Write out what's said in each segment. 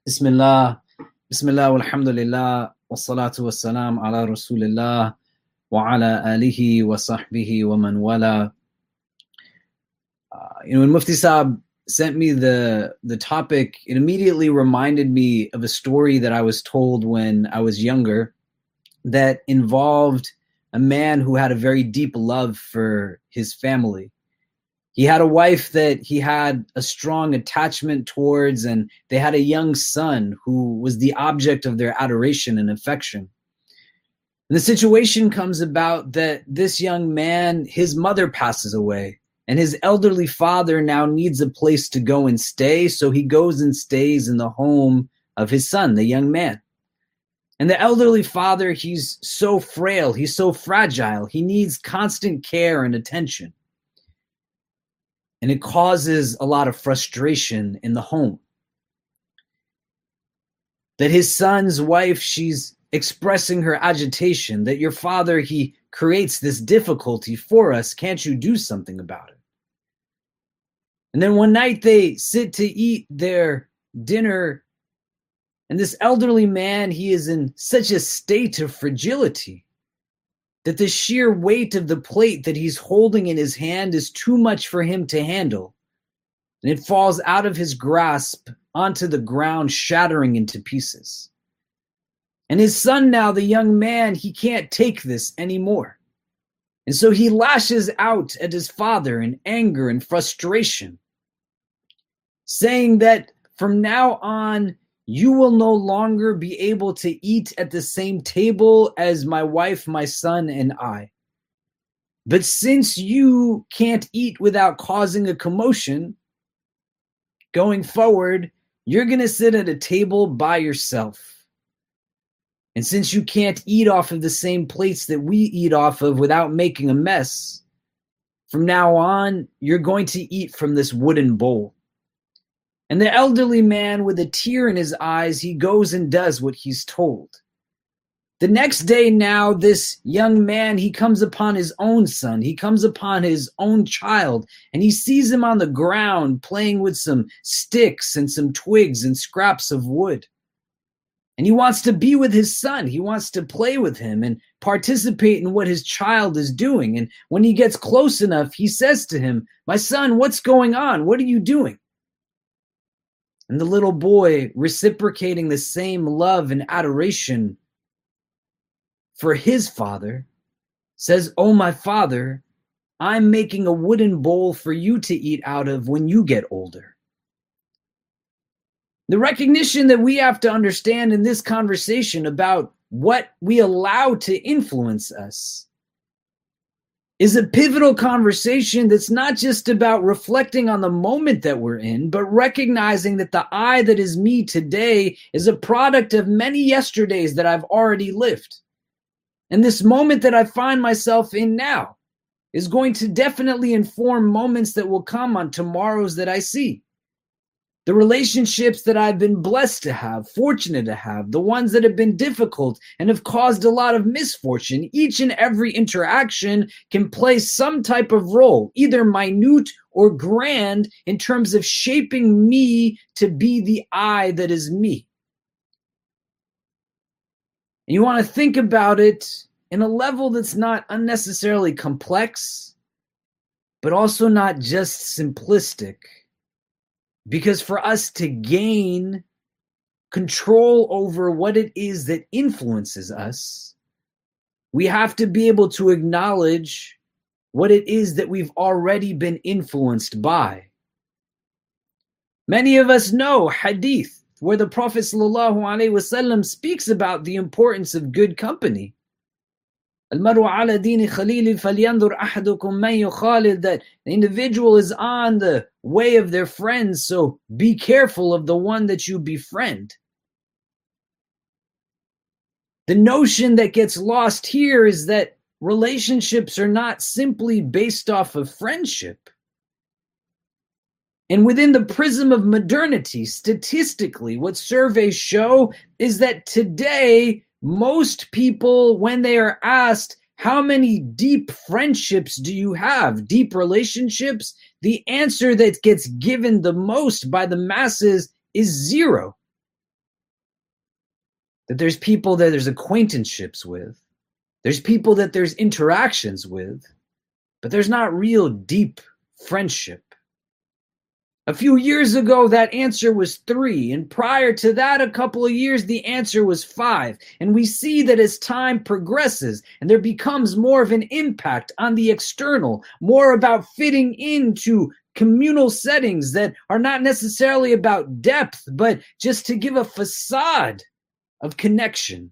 Bismillah, Bismillah, walhamdulillah, wassalatu wassalam ala rasulillah, wa ala alihi wa sahbihi wa man wala. When Mufti Saab sent me the topic, it immediately reminded me of a story that I was told when I was younger that involved a man who had a very deep love for his family. He had a wife that he had a strong attachment towards, and they had a young son who was the object of their adoration and affection. And the situation comes about that this young man, his mother passes away, and his elderly father now needs a place to go and stay, so he goes and stays in the home of his son, the young man. And the elderly father, he's so frail, he's so fragile, he needs constant care and attention. And it causes a lot of frustration in the home. That his son's wife, she's expressing her agitation, that your father, he creates this difficulty for us. Can't you do something about it? And then one night they sit to eat their dinner, and this elderly man, he is in such a state of fragility that the sheer weight of the plate that he's holding in his hand is too much for him to handle. And it falls out of his grasp onto the ground, shattering into pieces. And his son now, the young man, he can't take this anymore. And so he lashes out at his father in anger and frustration, saying that from now on, you will no longer be able to eat at the same table as my wife, my son, and I. But since you can't eat without causing a commotion, going forward, you're going to sit at a table by yourself. And since you can't eat off of the same plates that we eat off of without making a mess, from now on, you're going to eat from this wooden bowl. And the elderly man, with a tear in his eyes, he goes and does what he's told. The next day now, this young man, he comes upon his own son. He comes upon his own child, and he sees him on the ground playing with some sticks and some twigs and scraps of wood. And he wants to be with his son. He wants to play with him and participate in what his child is doing. And when he gets close enough, he says to him, "My son, what's going on? What are you doing?" And the little boy, reciprocating the same love and adoration for his father, says, "Oh, my father, I'm making a wooden bowl for you to eat out of when you get older." The recognition that we have to understand in this conversation about what we allow to influence us is a pivotal conversation that's not just about reflecting on the moment that we're in, but recognizing that the I that is me today is a product of many yesterdays that I've already lived. And this moment that I find myself in now is going to definitely inform moments that will come on tomorrows that I see. The relationships that I've been blessed to have, fortunate to have, the ones that have been difficult and have caused a lot of misfortune, each and every interaction can play some type of role, either minute or grand, in terms of shaping me to be the I that is me. And you want to think about it in a level that's not unnecessarily complex, but also not just simplistic. Because for us to gain control over what it is that influences us, we have to be able to acknowledge what it is that we've already been influenced by. Many of us know hadith, where the Prophet ﷺ speaks about the importance of good company. Al-maru ala dini khalili falyandur ahadukum man yukhalid, that the individual is on the way of their friends, so be careful of the one that you befriend. The notion that gets lost here is that relationships are not simply based off of friendship. And within the prism of modernity, statistically, what surveys show is that today, most people, when they are asked, how many deep friendships do you have, deep relationships, the answer that gets given the most by the masses is 0. that there's people that there's acquaintanceships with, there's people that there's interactions with, but there's not real deep friendship. A few years ago, that answer was 3. And prior to that, a couple of years, the answer was 5. And we see that as time progresses and there becomes more of an impact on the external, more about fitting into communal settings that are not necessarily about depth, but just to give a facade of connection.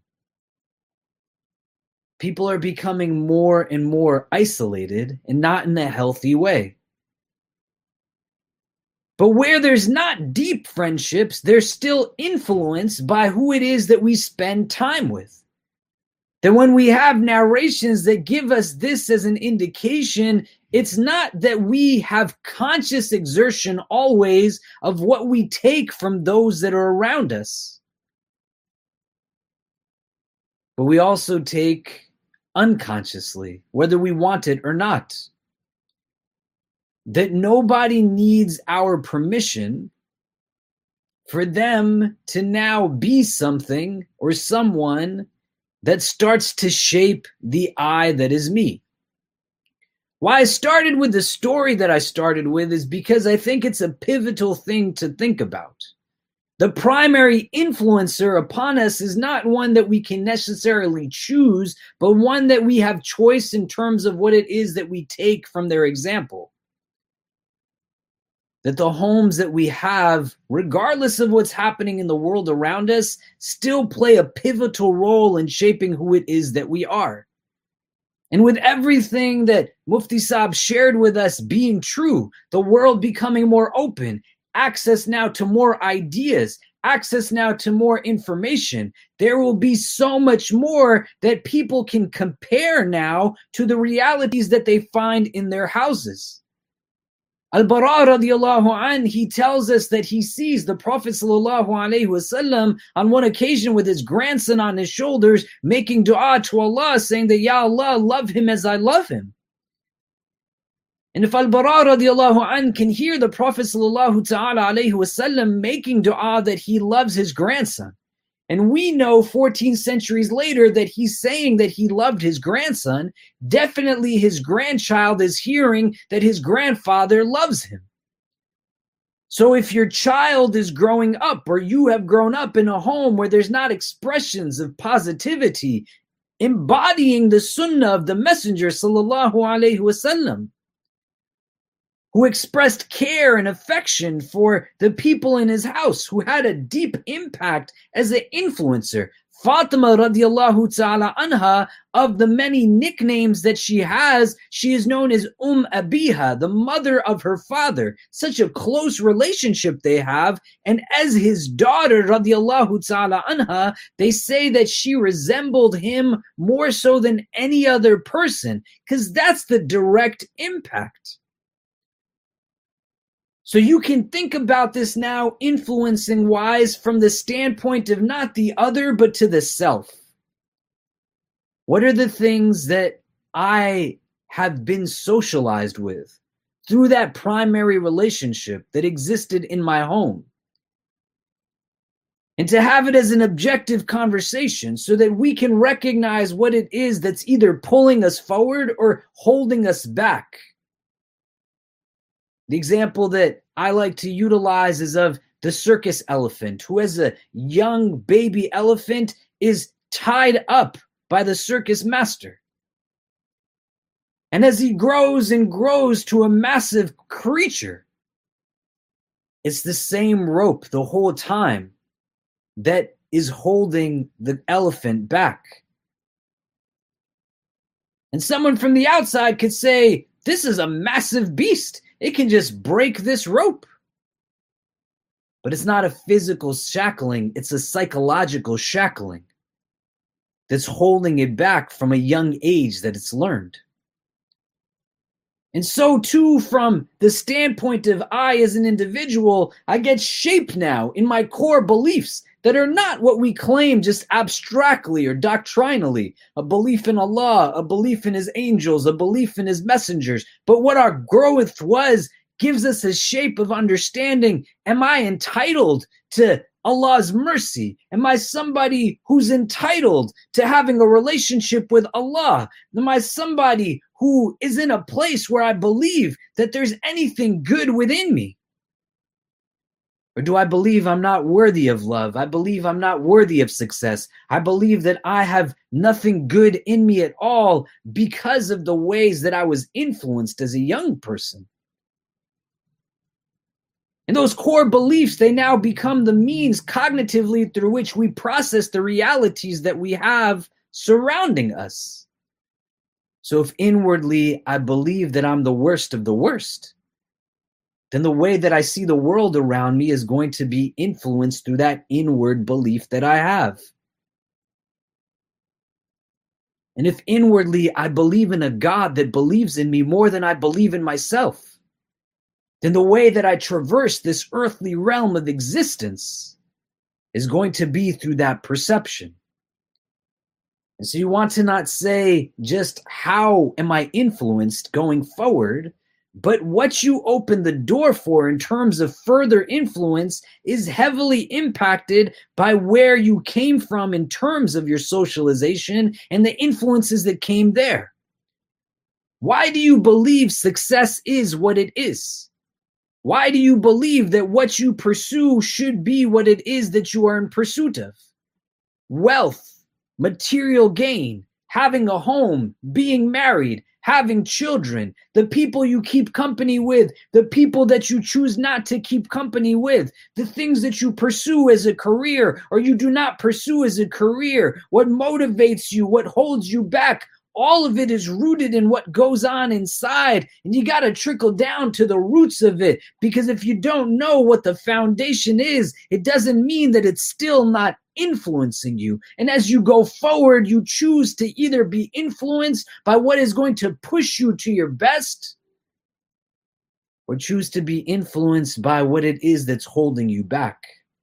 People are becoming more and more isolated and not in a healthy way. But where there's not deep friendships, they're still influenced by who it is that we spend time with. That when we have narrations that give us this as an indication, it's not that we have conscious exertion always of what we take from those that are around us. But we also take unconsciously, whether we want it or not. That nobody needs our permission for them to now be something or someone that starts to shape the I that is me. Why I started with the story that I started with is because I think it's a pivotal thing to think about. The primary influencer upon us is not one that we can necessarily choose, but one that we have choice in terms of what it is that we take from their example. That the homes that we have, regardless of what's happening in the world around us, still play a pivotal role in shaping who it is that we are. And with everything that Mufti Saab shared with us being true, the world becoming more open, access now to more ideas, access now to more information, there will be so much more that people can compare now to the realities that they find in their houses. Al-Bara radiallahu anh, he tells us that he sees the Prophet sallallahu alaihi wasallam on one occasion with his grandson on his shoulders, making dua to Allah, saying that, Ya Allah, love him as I love him. And if Al-Bara radiallahu anh can hear the Prophet sallallahu ta'ala alaihi wasallam making dua that he loves his grandson, and we know 14 centuries later that he's saying that he loved his grandson, definitely his grandchild is hearing that his grandfather loves him. So if your child is growing up, or you have grown up in a home where there's not expressions of positivity, embodying the sunnah of the Messenger sallallahu alaihi wasallam, who expressed care and affection for the people in his house, who had a deep impact as an influencer. Fatima radiallahu ta'ala anha, of the many nicknames that she has, she is known as Abiha, the mother of her father. Such a close relationship they have. And as his daughter radiallahu ta'ala anha, they say that she resembled him more so than any other person, because that's the direct impact. So you can think about this now influencing wise from the standpoint of not the other, but to the self. What are the things that I have been socialized with through that primary relationship that existed in my home? And to have it as an objective conversation so that we can recognize what it is that's either pulling us forward or holding us back. The example that I like to utilize is of the circus elephant, who as a young baby elephant is tied up by the circus master. And as he grows and grows to a massive creature, it's the same rope the whole time that is holding the elephant back. And someone from the outside could say, this is a massive beast. It can just break this rope. But it's not a physical shackling, it's a psychological shackling that's holding it back from a young age that it's learned. And so too, from the standpoint of I as an individual, I get shaped now in my core beliefs that are not what we claim just abstractly or doctrinally, a belief in Allah, a belief in his angels, a belief in his messengers, but what our growth was gives us a shape of understanding. Am I entitled to Allah's mercy? Am I somebody who's entitled to having a relationship with Allah? Am I somebody who is in a place where I believe that there's anything good within me? Or do I believe I'm not worthy of love? I believe I'm not worthy of success. I believe that I have nothing good in me at all because of the ways that I was influenced as a young person. And those core beliefs, they now become the means cognitively through which we process the realities that we have surrounding us. So if inwardly I believe that I'm the worst of the worst, then the way that I see the world around me is going to be influenced through that inward belief that I have. And if inwardly I believe in a God that believes in me more than I believe in myself, then the way that I traverse this earthly realm of existence is going to be through that perception. And so you want to not say just how am I influenced going forward, but what you open the door for in terms of further influence is heavily impacted by where you came from in terms of your socialization and the influences that came there. Why do you believe success is what it is? Why do you believe that what you pursue should be what it is that you are in pursuit of? Wealth, material gain, having a home, being married, having children, the people you keep company with, the people that you choose not to keep company with, the things that you pursue as a career or you do not pursue as a career, what motivates you, what holds you back. All of it is rooted in what goes on inside, and you got to trickle down to the roots of it, because if you don't know what the foundation is, it doesn't mean that it's still not influencing you. And as you go forward, you choose to either be influenced by what is going to push you to your best, or choose to be influenced by what it is that's holding you back.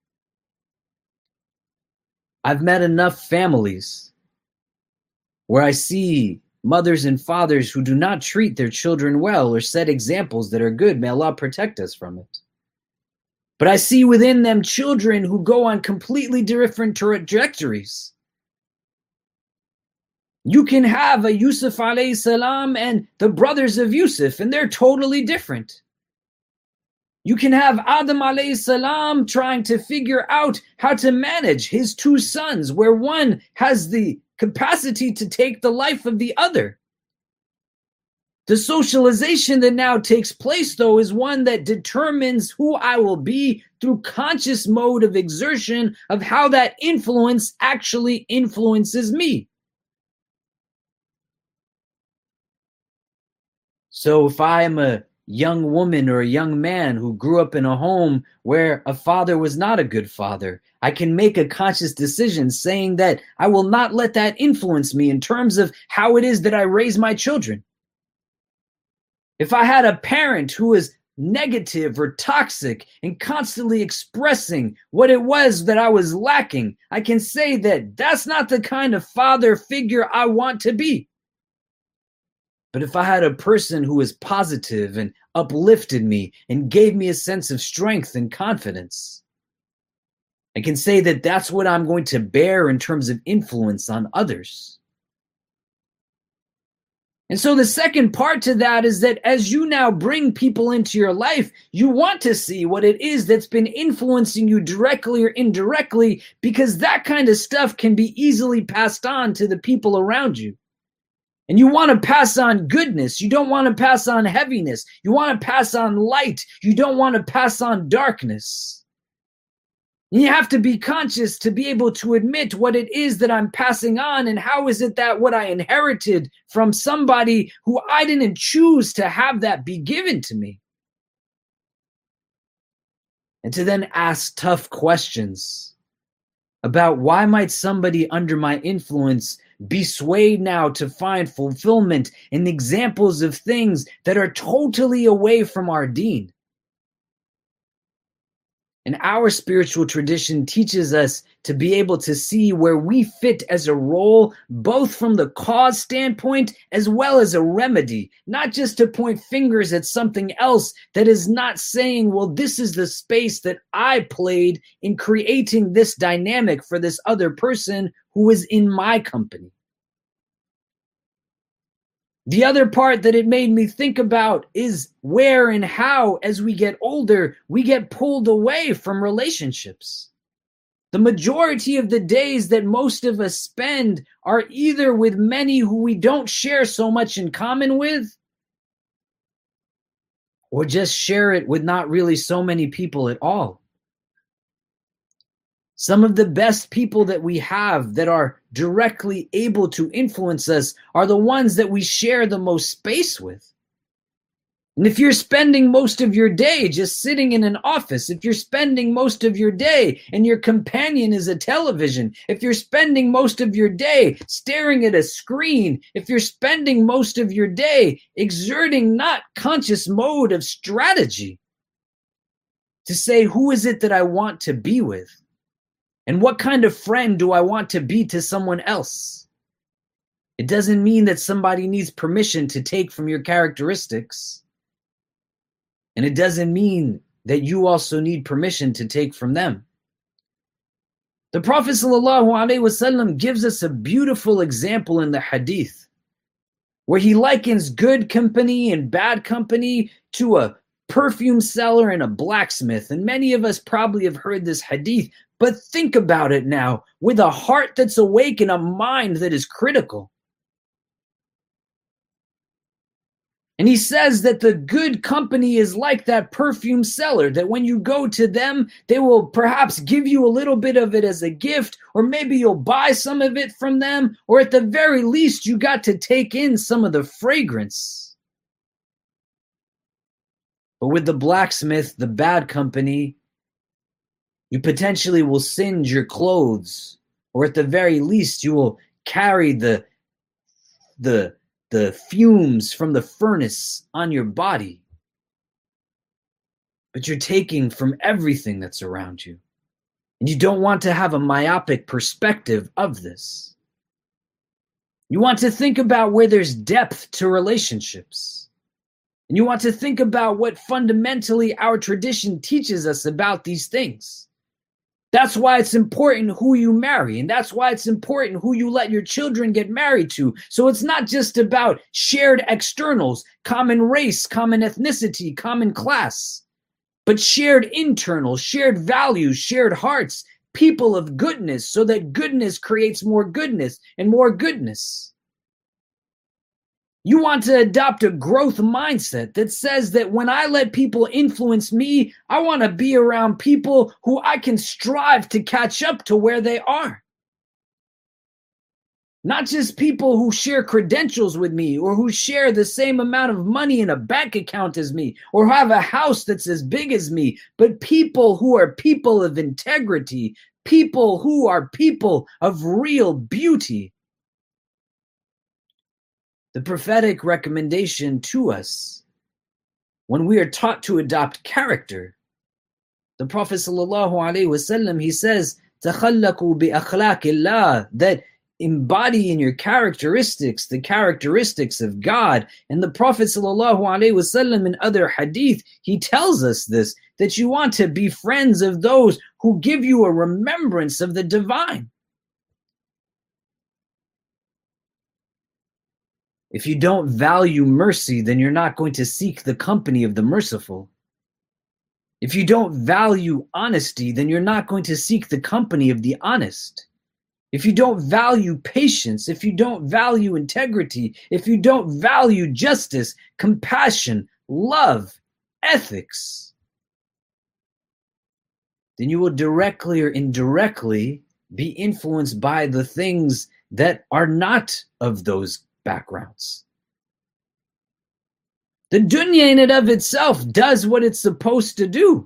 I've met enough families where I see mothers and fathers who do not treat their children well or set examples that are good. May Allah protect us from it. But I see within them children who go on completely different trajectories. You can have a Yusuf alayhi salam and the brothers of Yusuf, and they're totally different. You can have Adam alayhi salam trying to figure out how to manage his two sons, where one has the capacity to take the life of the other. The socialization that now takes place, though, is one that determines who I will be through conscious mode of exertion of how that influence actually influences me. So if I am a young woman or a young man who grew up in a home where a father was not a good father, I can make a conscious decision saying that I will not let that influence me in terms of how it is that I raise my children. If I had a parent who was negative or toxic and constantly expressing what it was that I was lacking, I can say that that's not the kind of father figure I want to be. But if I had a person who was positive and uplifted me and gave me a sense of strength and confidence, I can say that that's what I'm going to bear in terms of influence on others. And so the second part to that is that as you now bring people into your life, you want to see what it is that's been influencing you directly or indirectly, because that kind of stuff can be easily passed on to the people around you. And you want to pass on goodness. You don't want to pass on heaviness. You want to pass on light. You don't want to pass on darkness. And you have to be conscious to be able to admit what it is that I'm passing on, and how is it that what I inherited from somebody who I didn't choose to have that be given to me. And to then ask tough questions about why might somebody under my influence be swayed now to find fulfillment in examples of things that are totally away from our deen. And our spiritual tradition teaches us to be able to see where we fit as a role, both from the cause standpoint as well as a remedy, not just to point fingers at something else that is not saying, well, this is the space that I played in creating this dynamic for this other person who is in my company. The other part that it made me think about is where and how, as we get older, we get pulled away from relationships. The majority of the days that most of us spend are either with many who we don't share so much in common with, or just share it with not really so many people at all. Some of the best people that we have that are directly able to influence us are the ones that we share the most space with. And if you're spending most of your day just sitting in an office, if you're spending most of your day and your companion is a television, if you're spending most of your day staring at a screen, if you're spending most of your day exerting not conscious mode of strategy to say, who is it that I want to be with? And what kind of friend do I want to be to someone else? It doesn't mean that somebody needs permission to take from your characteristics. And it doesn't mean that you also need permission to take from them. The Prophet ﷺ gives us a beautiful example in the hadith where he likens good company and bad company to a perfume seller and a blacksmith. And many of us probably have heard this hadith, but think about it now with a heart that's awake and a mind that is critical. And he says that the good company is like that perfume seller, that when you go to them, they will perhaps give you a little bit of it as a gift, or maybe you'll buy some of it from them, or at the very least, you got to take in some of the fragrance. But with the blacksmith, the bad company, you potentially will singe your clothes, or at the very least, you will carry the fumes from the furnace on your body. But you're taking from everything that's around you. And you don't want to have a myopic perspective of this. You want to think about where there's depth to relationships. And you want to think about what fundamentally our tradition teaches us about these things. That's why it's important who you marry, and that's why it's important who you let your children get married to. So it's not just about shared externals, common race, common ethnicity, common class, but shared internals, shared values, shared hearts, people of goodness, so that goodness creates more goodness and more goodness. You want to adopt a growth mindset that says that when I let people influence me, I want to be around people who I can strive to catch up to where they are. Not just people who share credentials with me, or who share the same amount of money in a bank account as me, or have a house that's as big as me, but people who are people of integrity, people who are people of real beauty. The prophetic recommendation to us, when we are taught to adopt character, the Prophet ﷺ, he says, تَخَلَّقُوا بِأَخْلَاقِ اللَّهِ, that embody in your characteristics the characteristics of God. And the Prophet ﷺ in other hadith, he tells us this, that you want to be friends of those who give you a remembrance of the divine. If you don't value mercy, then you're not going to seek the company of the merciful. If you don't value honesty, then you're not going to seek the company of the honest. If you don't value patience, if you don't value integrity, if you don't value justice, compassion, love, ethics, then you will directly or indirectly be influenced by the things that are not of those backgrounds. The dunya in and of itself does what it's supposed to do.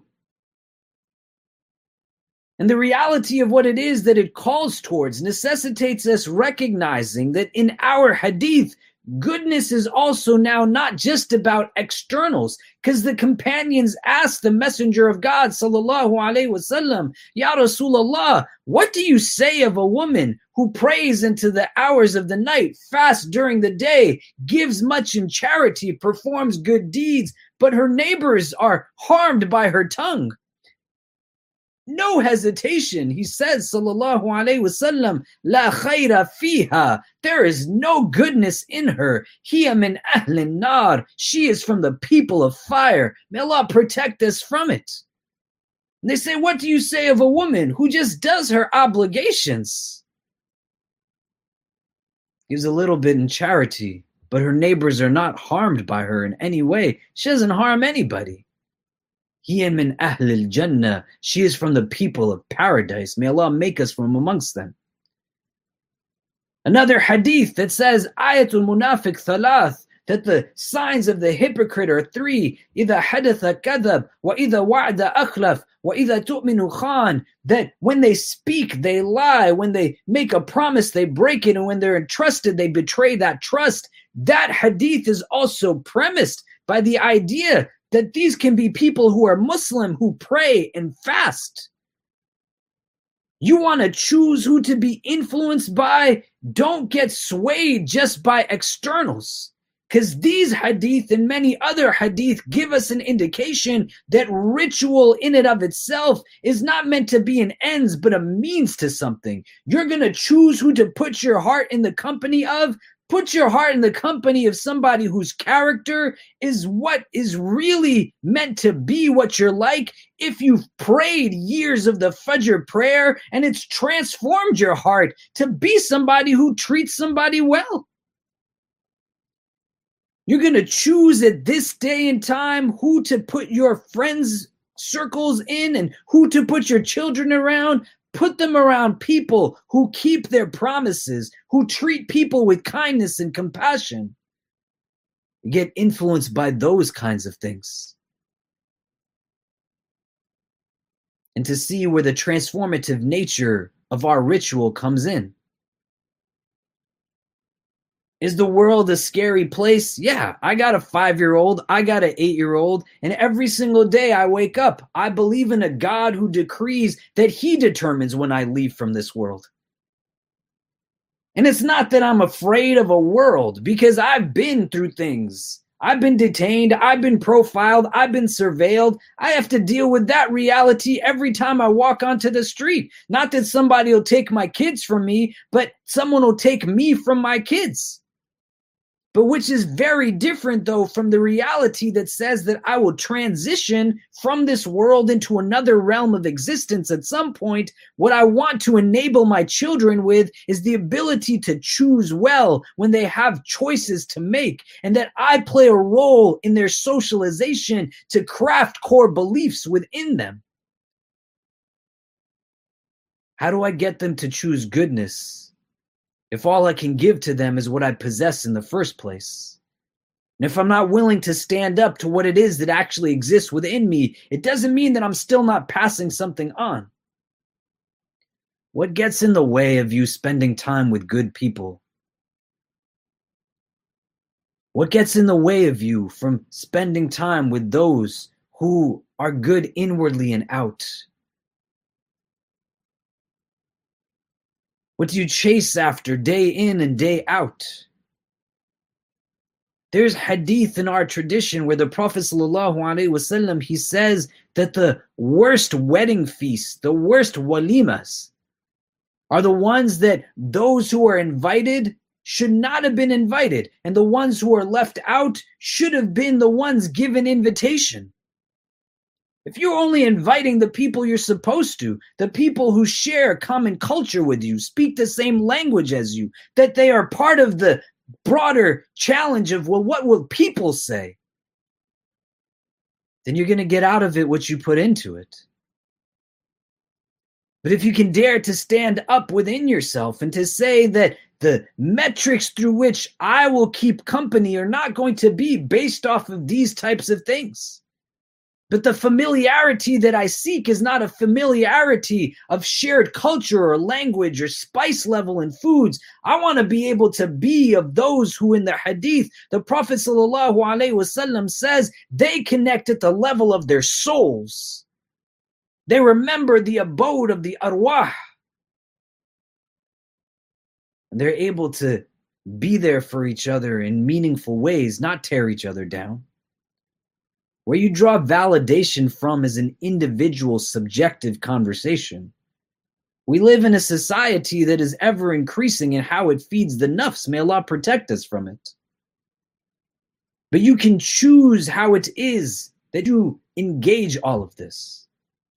And the reality of what it is that it calls towards necessitates us recognizing that in our hadith, goodness is also now not just about externals, because the companions asked the Messenger of God, sallallahu alaihi wasallam, Ya Rasulullah, what do you say of a woman who prays into the hours of the night, fasts during the day, gives much in charity, performs good deeds, but her neighbors are harmed by her tongue? No hesitation, he says, sallallahu alaihi wasallam, la khayra fiha. There is no goodness in her. Hiya min ahlin nar. She is from the people of fire. May Allah protect us from it. And they say, what do you say of a woman who just does her obligations? Gives a little bit in charity, but her neighbors are not harmed by her in any way. She doesn't harm anybody. Hiya min ahlil jannah. She is from the people of paradise. May Allah make us from amongst them. Another hadith that says, Ayatul munafiq thalath, that the signs of the hypocrite are three. إِذَا حَدَثَ كَذَبْ وَإِذَا وَعْدَ أَخْلَفْ وَإِذَا تُؤْمِنُ خَانْ. That when they speak, they lie. When they make a promise, they break it. And when they're entrusted, they betray that trust. That hadith is also premised by the idea that these can be people who are Muslim, who pray and fast. You want to choose who to be influenced by? Don't get swayed just by externals. Because these hadith and many other hadith give us an indication that ritual in and of itself is not meant to be an ends, but a means to something. You're going to choose who to put your heart in the company of. Put your heart in the company of somebody whose character is what is really meant to be what you're like. If you've prayed years of the Fajr prayer and it's transformed your heart to be somebody who treats somebody well. You're going to choose at this day and time who to put your friends' circles in and who to put your children around. Put them around people who keep their promises, who treat people with kindness and compassion. Get influenced by those kinds of things. And to see where the transformative nature of our ritual comes in. Is the world a scary place? Yeah, I got a 5-year-old, I got an 8-year-old, and every single day I wake up, I believe in a God who decrees that he determines when I leave from this world. And it's not that I'm afraid of a world, because I've been through things. I've been detained, I've been profiled, I've been surveilled. I have to deal with that reality every time I walk onto the street. Not that somebody will take my kids from me, but someone will take me from my kids. But which is very different, though, from the reality that says that I will transition from this world into another realm of existence at some point. What I want to enable my children with is the ability to choose well when they have choices to make, and that I play a role in their socialization to craft core beliefs within them. How do I get them to choose goodness if all I can give to them is what I possess in the first place? And if I'm not willing to stand up to what it is that actually exists within me, it doesn't mean that I'm still not passing something on. What gets in the way of you spending time with good people? What gets in the way of you from spending time with those who are good inwardly and out? What do you chase after day in and day out? There's hadith in our tradition where the Prophet ﷺ, he says that the worst wedding feasts, the worst walimas, are the ones that those who are invited should not have been invited, and the ones who are left out should have been the ones given invitation. If you're only inviting the people you're supposed to, the people who share common culture with you, speak the same language as you, that they are part of the broader challenge of, well, what will people say? Then you're going to get out of it what you put into it. But if you can dare to stand up within yourself and to say that the metrics through which I will keep company are not going to be based off of these types of things. But the familiarity that I seek is not a familiarity of shared culture or language or spice level in foods. I want to be able to be of those who in the hadith, the Prophet ﷺ says they connect at the level of their souls. They remember the abode of the arwah. And they're able to be there for each other in meaningful ways, not tear each other down. Where you draw validation from is an individual subjective conversation. We live in a society that is ever increasing in how it feeds the nafs. May Allah protect us from it. But you can choose how it is that you engage all of this.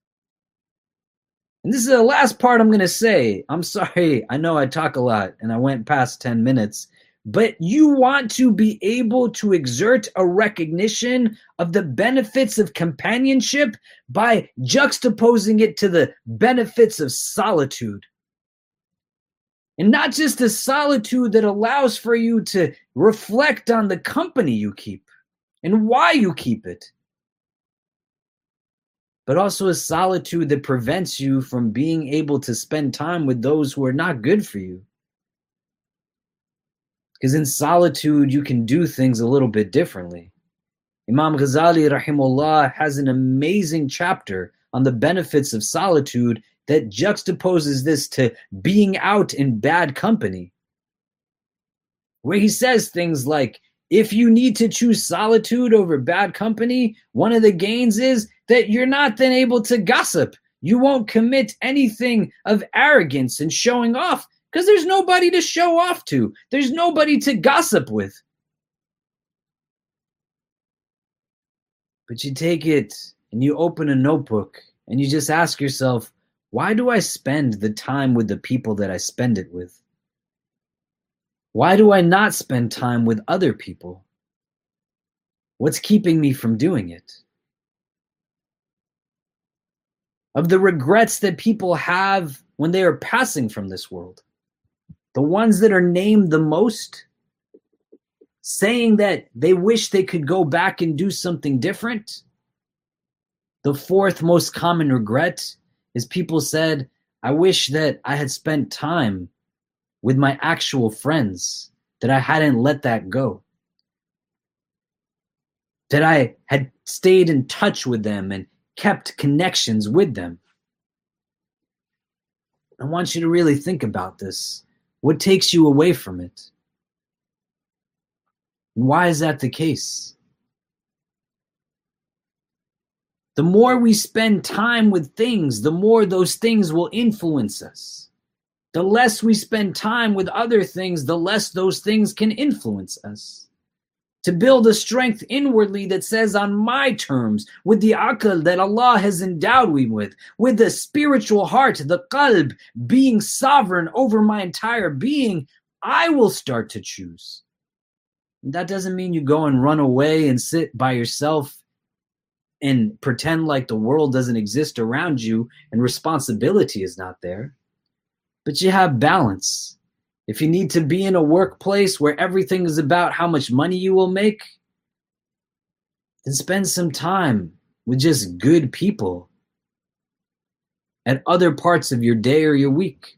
And this is the last part I'm going to say. I'm sorry, I know I talk a lot and I went past 10 minutes. But you want to be able to exert a recognition of the benefits of companionship by juxtaposing it to the benefits of solitude. And not just a solitude that allows for you to reflect on the company you keep and why you keep it, but also a solitude that prevents you from being able to spend time with those who are not good for you. Because in solitude, you can do things a little bit differently. Imam Ghazali, rahimahullah, has an amazing chapter on the benefits of solitude that juxtaposes this to being out in bad company, where he says things like, if you need to choose solitude over bad company, one of the gains is that you're not then able to gossip. You won't commit anything of arrogance and showing off, because there's nobody to show off to. There's nobody to gossip with. But you take it and you open a notebook and you just ask yourself, why do I spend the time with the people that I spend it with? Why do I not spend time with other people? What's keeping me from doing it? Of the regrets that people have when they are passing from this world, the ones that are named the most, saying that they wish they could go back and do something different. The fourth most common regret is people said, I wish that I had spent time with my actual friends, that I hadn't let that go, that I had stayed in touch with them and kept connections with them. I want you to really think about this. What takes you away from it? And why is that the case? The more we spend time with things, the more those things will influence us. The less we spend time with other things, the less those things can influence us. To build a strength inwardly that says, on my terms, with the aql that Allah has endowed me with the spiritual heart, the qalb, being sovereign over my entire being, I will start to choose. And that doesn't mean you go and run away and sit by yourself and pretend like the world doesn't exist around you and responsibility is not there. But you have balance. If you need to be in a workplace where everything is about how much money you will make, then spend some time with just good people at other parts of your day or your week.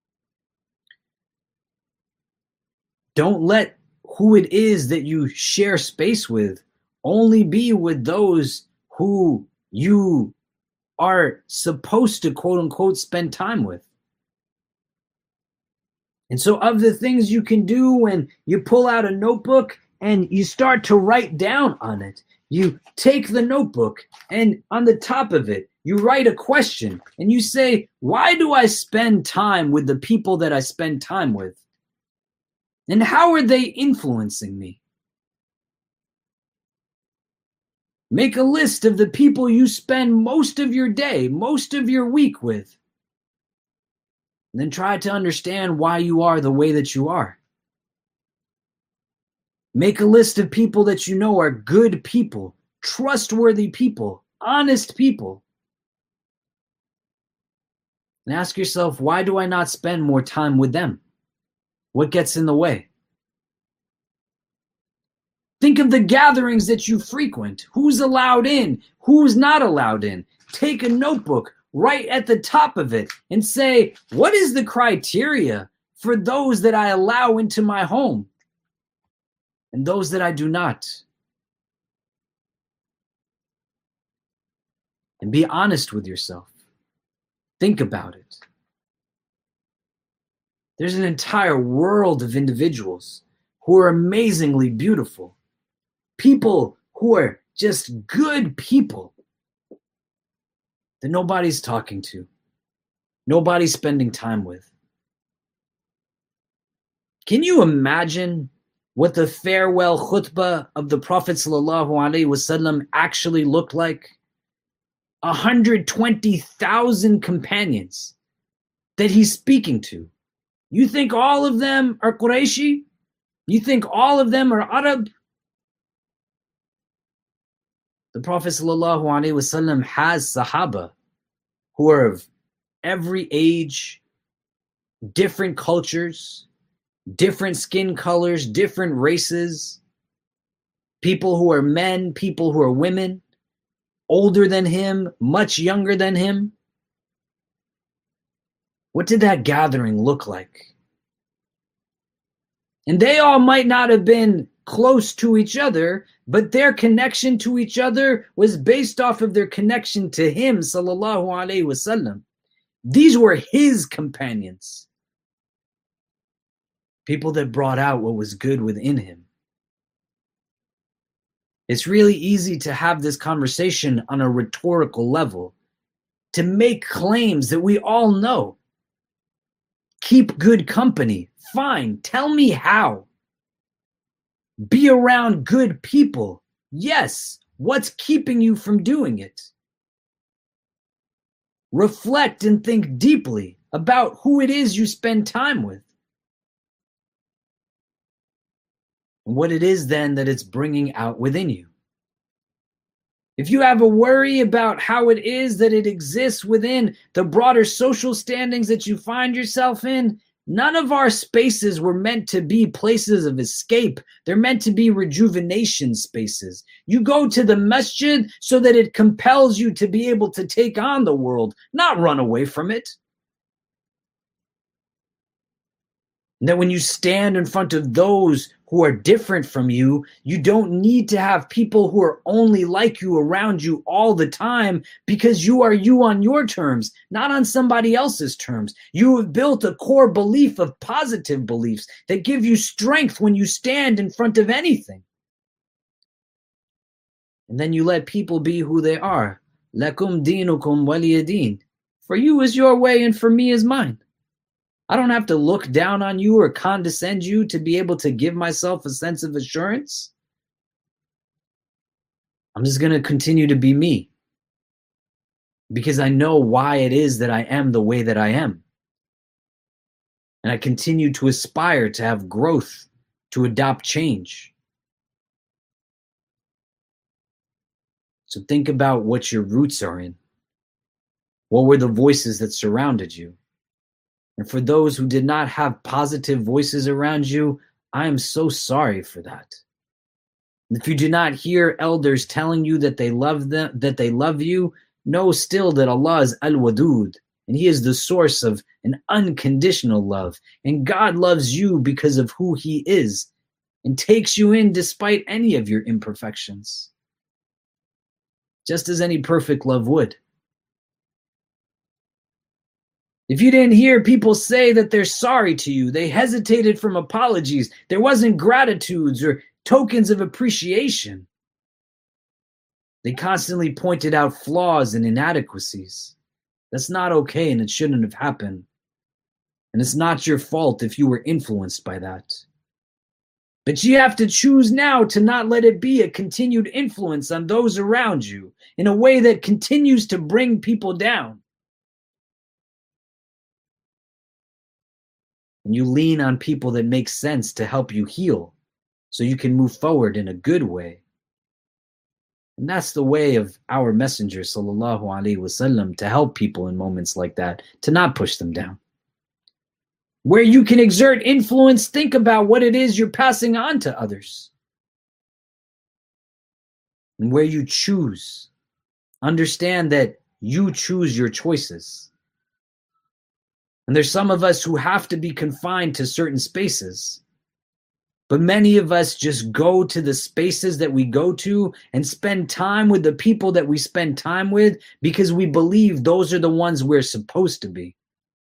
Don't let who it is that you share space with only be with those who you are supposed to, quote unquote, spend time with. And so of the things you can do when you pull out a notebook and you start to write down on it, you take the notebook and on the top of it, you write a question and you say, why do I spend time with the people that I spend time with? And how are they influencing me? Make a list of the people you spend most of your day, most of your week with. And then try to understand why you are the way that you are. Make a list of people that you know are good people, trustworthy people, honest people. And ask yourself, why do I not spend more time with them? What gets in the way? Think of the gatherings that you frequent. Who's allowed in? Who's not allowed in? Take a notebook, write at the top of it, and say, what is the criteria for those that I allow into my home and those that I do not? And be honest with yourself. Think about it. There's an entire world of individuals who are amazingly beautiful. People who are just good people that nobody's talking to, nobody's spending time with. Can you imagine what the farewell khutbah of the Prophet ﷺ actually looked like? 120,000 companions that he's speaking to. You think all of them are Qurayshi? You think all of them are Arab? The Prophet ﷺ has Sahaba who are of every age, different cultures, different skin colors, different races, people who are men, people who are women, older than him, much younger than him. What did that gathering look like? And they all might not have been close to each other, but their connection to each other was based off of their connection to him, sallallahu alaihi wasallam. These were his companions. People that brought out what was good within him. It's really easy to have this conversation on a rhetorical level, to make claims that we all know. Keep good company. Fine. Tell me how. Be around good people. Yes. What's keeping you from doing it? Reflect and think deeply about who it is you spend time with. And what it is then that it's bringing out within you. If you have a worry about how it is that it exists within the broader social standings that you find yourself in, none of our spaces were meant to be places of escape. They're meant to be rejuvenation spaces. You go to the masjid so that it compels you to be able to take on the world, not run away from it. And that when you stand in front of those who are different from you, you don't need to have people who are only like you around you all the time, because you are you on your terms, not on somebody else's terms. You have built a core belief of positive beliefs that give you strength when you stand in front of anything. And then you let people be who they are. Lakum dinukum waliya din. For you is your way and for me is mine. I don't have to look down on you or condescend you to be able to give myself a sense of assurance. I'm just going to continue to be me, because I know why it is that I am the way that I am. And I continue to aspire to have growth, to adopt change. So think about what your roots are in. What were the voices that surrounded you? And for those who did not have positive voices around you, I am so sorry for that. If you do not hear elders telling you that they love them, that they love you, know still that Allah is Al-Wadud, and He is the source of an unconditional love. And God loves you because of who He is, and takes you in despite any of your imperfections, just as any perfect love would. If you didn't hear people say that they're sorry to you, they hesitated from apologies, there wasn't gratitudes or tokens of appreciation. They constantly pointed out flaws and inadequacies. That's not okay, and it shouldn't have happened. And it's not your fault if you were influenced by that. But you have to choose now to not let it be a continued influence on those around you in a way that continues to bring people down. And you lean on people that make sense to help you heal so you can move forward in a good way. And that's the way of our messenger, sallallahu alaihi wasallam, to help people in moments like that, to not push them down. Where you can exert influence, think about what it is you're passing on to others. and where you choose. Understand that you choose your choices. And there's some of us who have to be confined to certain spaces. But many of us just go to the spaces that we go to and spend time with the people that we spend time with because we believe those are the ones we're supposed to be.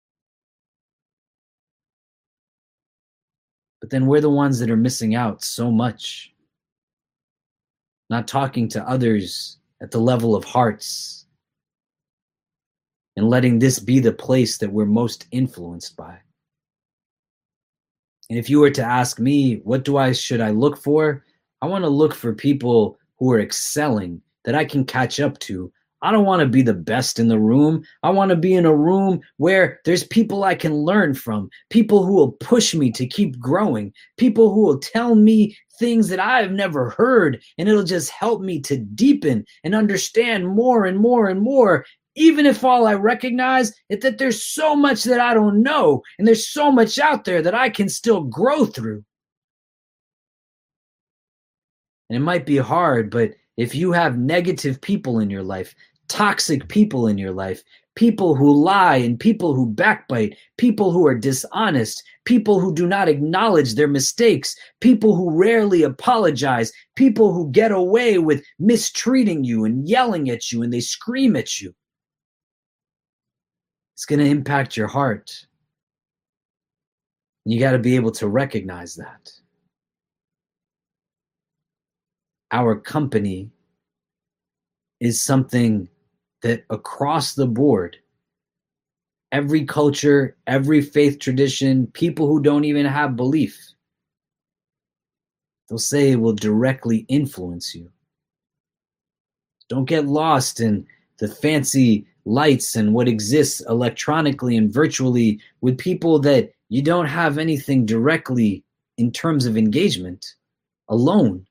But then we're the ones that are missing out so much. Not talking to others at the level of hearts and letting this be the place that we're most influenced by. And if you were to ask me, should I look for? I want to look for people who are excelling that I can catch up to. I don't want to be the best in the room. I want to be in a room where there's people I can learn from, people who will push me to keep growing, people who will tell me things that I've never heard, and it'll just help me to deepen and understand more and more and more. Even if all I recognize is that there's so much that I don't know, and there's so much out there that I can still grow through. And it might be hard, but if you have negative people in your life, toxic people in your life, people who lie and people who backbite, people who are dishonest, people who do not acknowledge their mistakes, people who rarely apologize, people who get away with mistreating you and yelling at you and they scream at you, it's going to impact your heart. You got to be able to recognize that. Our company is something that across the board, every culture, every faith tradition, people who don't even have belief, they'll say it will directly influence you. Don't get lost in the fancy lights and what exists electronically and virtually with people that you don't have anything directly in terms of engagement alone.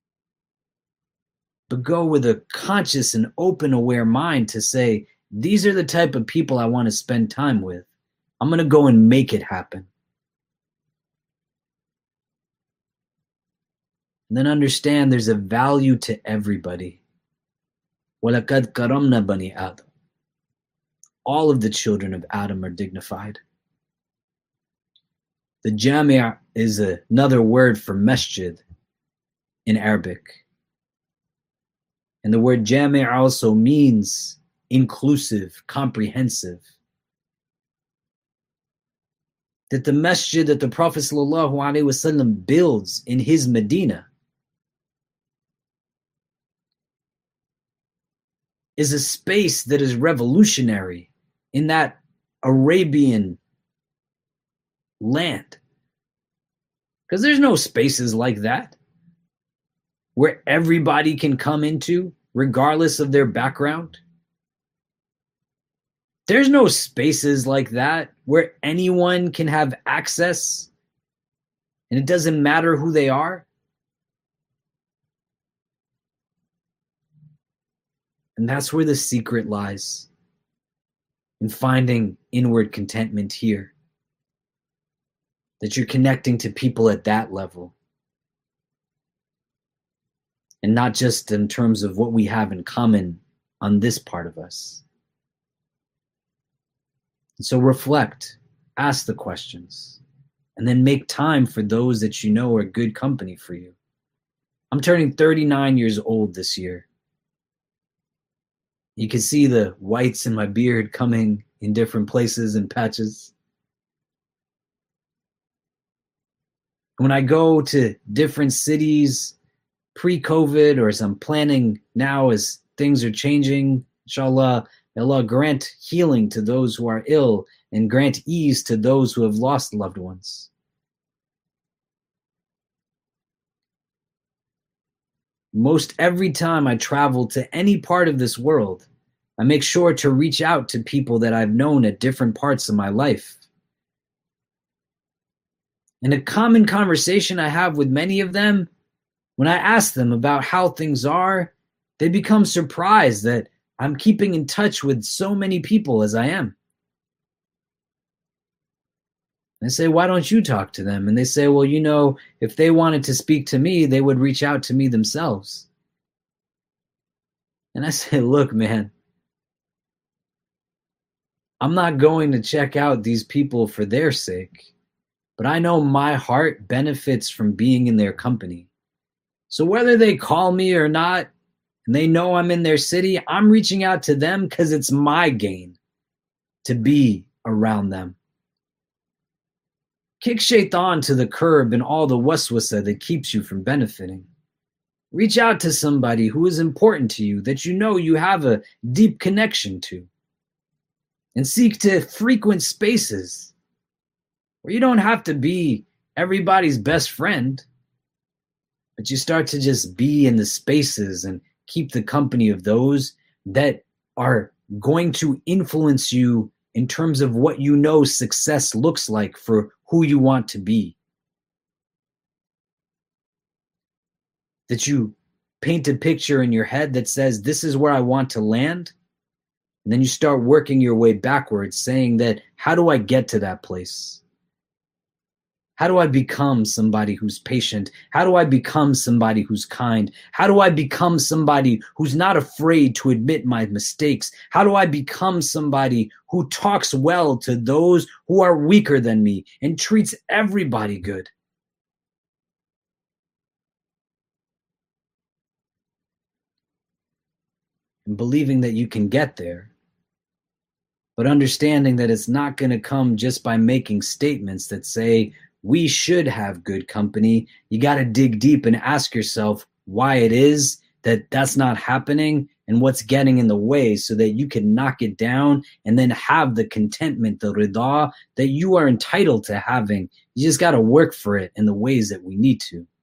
But go with a conscious and open, aware mind to say, these are the type of people I want to spend time with. I'm going to go and make it happen. And then understand there's a value to everybody. وَلَقَدْ كَرَمْنَا بَنِي آدَمَ. All of the children of Adam are dignified. The jami' is another word for masjid in Arabic. And the word jami' also means inclusive, comprehensive. That the masjid that the Prophet ﷺ builds in his Medina is a space that is revolutionary in that Arabian land. Because there's no spaces like that where everybody can come into regardless of their background. There's no spaces like that where anyone can have access and it doesn't matter who they are. And that's where the secret lies, in finding inward contentment here. That you're connecting to people at that level. And not just in terms of what we have in common on this part of us. And so reflect, ask the questions, and then make time for those that you know are good company for you. I'm turning 39 years old this year. You can see the whites in my beard coming in different places and patches. When I go to different cities pre-COVID, or as I'm planning now as things are changing, inshallah, Allah grant healing to those who are ill and grant ease to those who have lost loved ones. Most every time I travel to any part of this world, I make sure to reach out to people that I've known at different parts of my life. And a common conversation I have with many of them, when I ask them about how things are, they become surprised that I'm keeping in touch with so many people as I am. I say, why don't you talk to them? And they say, well, if they wanted to speak to me, they would reach out to me themselves. And I say, look, man, I'm not going to check out these people for their sake, but I know my heart benefits from being in their company. So whether they call me or not, and they know I'm in their city, I'm reaching out to them because it's my gain to be around them. Kick shaitan to the curb and all the waswasa that keeps you from benefiting. Reach out to somebody who is important to you, that you know you have a deep connection to. And seek to frequent spaces where you don't have to be everybody's best friend, but you start to just be in the spaces and keep the company of those that are going to influence you in terms of what you know success looks like for who you want to be. That you paint a picture in your head that says, this is where I want to land. And then you start working your way backwards, saying that, how do I get to that place? How do I become somebody who's patient? How do I become somebody who's kind? How do I become somebody who's not afraid to admit my mistakes? How do I become somebody who talks well to those who are weaker than me and treats everybody good? And believing that you can get there, but understanding that it's not going to come just by making statements that say, we should have good company. You got to dig deep and ask yourself why it is that that's not happening and what's getting in the way, so that you can knock it down and then have the contentment, the rida that you are entitled to having. You just got to work for it in the ways that we need to.